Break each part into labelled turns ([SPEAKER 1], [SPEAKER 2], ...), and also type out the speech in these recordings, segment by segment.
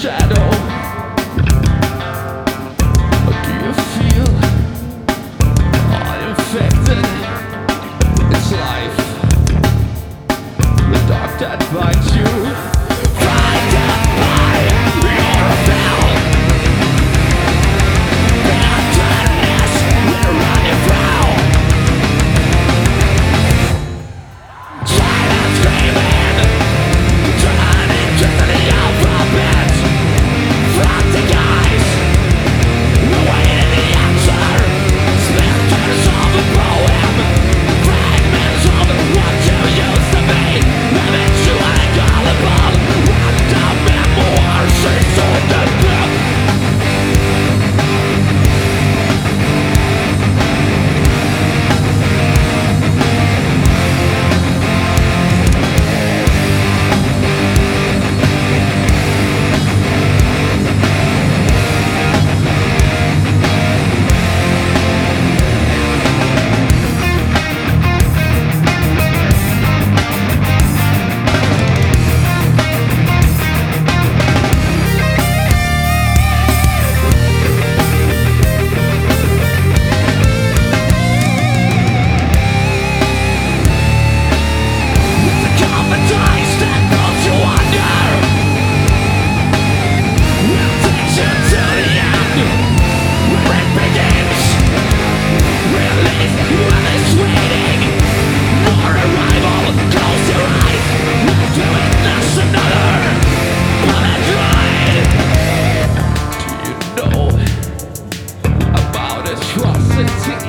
[SPEAKER 1] shadow. Do you feel uninfected? It's life, the dark that binds you. Frightened by your spell, bitterness will run you through. Silent screaming, turning to the alphabet. Frantic eyes, awaiting the answer. Splinters of a poem, fragments of what you used to be. Eventually gullible, random memoirs, she's on the book.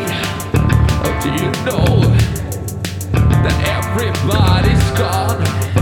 [SPEAKER 1] Or do you know that everybody's gone?